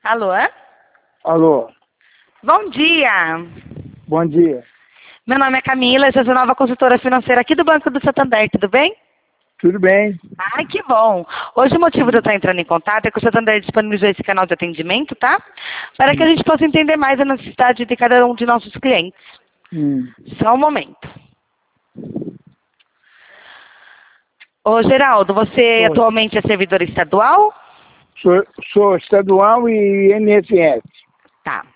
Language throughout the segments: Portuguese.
Alô? Alô, Bom dia. bom dia. Meu nome é Camila, eu sou a nova consultora financeira aqui do Banco do Santander, tudo bem? Tudo bem? Ai, que bom. Hoje o motivo de eu estar entrando em contato é que o Santander disponibilizou esse canal de atendimento, tá? Para que a gente possa entender mais a necessidade de cada um de nossos clientes. Hum. Só um momento. Ô, Geraldo, você Oi. atualmente é servidor estadual? Sou estadual e INSS. Tá.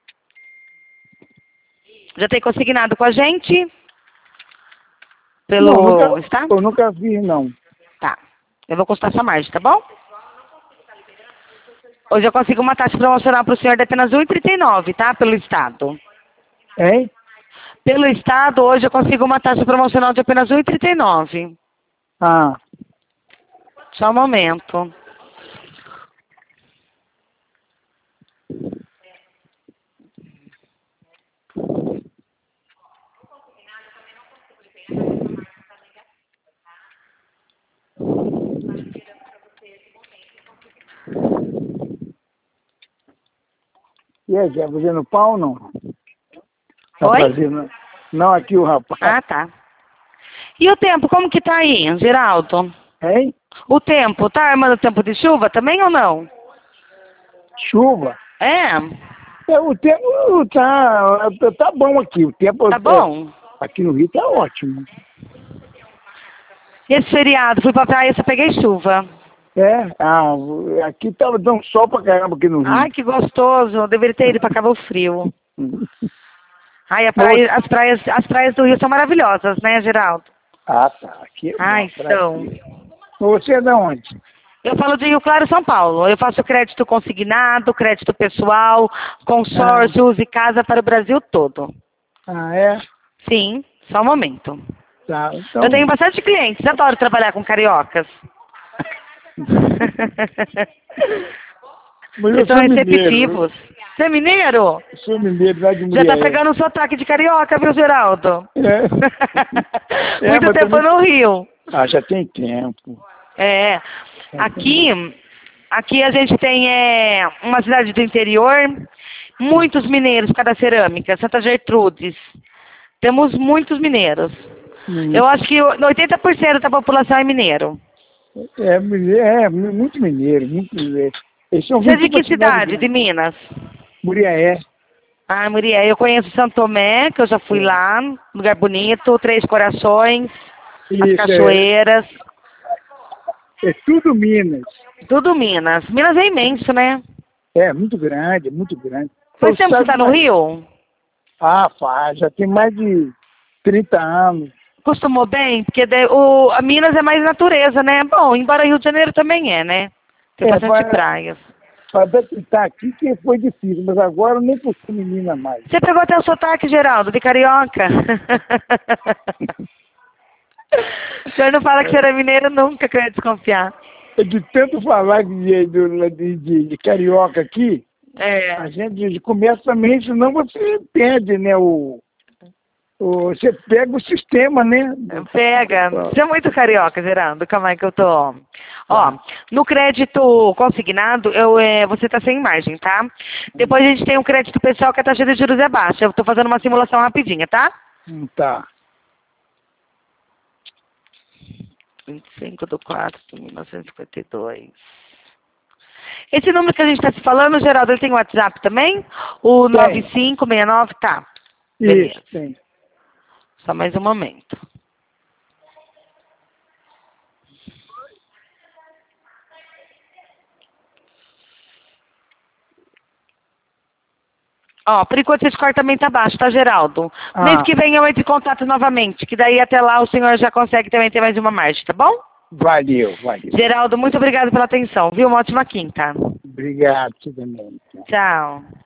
Já tem consignado com a gente? Não, Pelo Estado? eu nunca fiz, não. Tá. Eu vou consultar sua margem, tá bom? Hoje eu consigo uma taxa promocional para o senhor de apenas R$ 1,39, tá? Pelo Estado. Hein? Pelo Estado, hoje eu consigo uma taxa promocional de apenas R$ 1,39. Ah, Só um momento. e aí, quer fazer no pau ou não? Tá Oi? fazendo? Não, aqui o rapaz. Ah, tá. E o tempo, como que tá aí, Geraldo? Hein? O tempo, tá armando tempo de chuva também ou não? Chuva? É, O tempo tá bom aqui. O tempo tá bom. aqui no Rio tá ótimo. Esse feriado, fui pra praia, só peguei chuva. Aqui tava dando sol pra caramba aqui no Ai, Rio. que gostoso. Eu deveria ter ido pra Cabo Frio. Ai, Mas as praias do Rio são maravilhosas, né, Geraldo? tá. Aqui é Ai, bom. são. Você é de onde? Eu falo de Rio Claro, São Paulo. Eu faço crédito consignado, crédito pessoal, Ah, consórcio, use casa para o Brasil todo. é? Sim, só um momento. Tá, Eu tenho então. bastante clientes, adoro trabalhar com cariocas. Mas Vocês eu são sou mineiro. receptivos. Você é mineiro? Eu sou mineiro lá de Já tá Muriaé. pegando o sotaque de carioca, viu, Geraldo? É. Muito Mas tempo também. no Rio. Já tem tempo. É. Já tem. Aqui a gente tem uma cidade do interior, muitos mineiros por causa da cerâmica, Santa Gertrudes. Temos muitos mineiros. Hum, Eu acho que 80% da população é mineiro. muito mineiro, muito mineiro. Eles são Você é vindo de tudo que pra cidade cidade? De grande. Minas? Muriaé. Ah, Muriel, eu conheço Santo Tomé, que eu já fui É. lá, lugar bonito, Três Corações, as Isso, cachoeiras, é tudo Minas. tudo Minas. Minas é imenso, né? É muito grande, muito grande. É o Faz tempo que você está estado no mais. Rio? Faz, já tem mais de 30 anos. Costumou bem? Porque a Minas é mais natureza, né? Bom, embora Rio de Janeiro também é, né? Tem bastante Para praias. adaptar aqui que foi difícil, mas agora nem por menina mais. Você pegou até o sotaque, Geraldo, de carioca. O senhor não fala que o senhor é mineiro nunca, que eu ia desconfiar. De tanto falar de carioca aqui, É, a gente começa também, senão você perde, né? Você pega o sistema, né? pega. Você é muito carioca, Geraldo. Calma aí que eu tô. Ó, Tá. no crédito consignado, você tá sem margem, tá? Depois a gente tem um crédito pessoal que a taxa de juros é baixa. Eu tô fazendo uma simulação rapidinha, tá? Tá. 25/4/1952. Esse número que a gente está se falando, Geraldo, ele tem WhatsApp também? O Tem. 9569, tá. Isso, Beleza. tem. Só mais um momento. Ó, por enquanto esse score também tá baixo, tá, Geraldo? Mês Ah, que vem eu entro em contato novamente, que daí até lá o senhor já consegue também ter mais uma margem, tá bom? valeu, valeu. Geraldo, muito obrigado pela atenção, viu? Uma ótima quinta. Obrigado, você também. Tchau.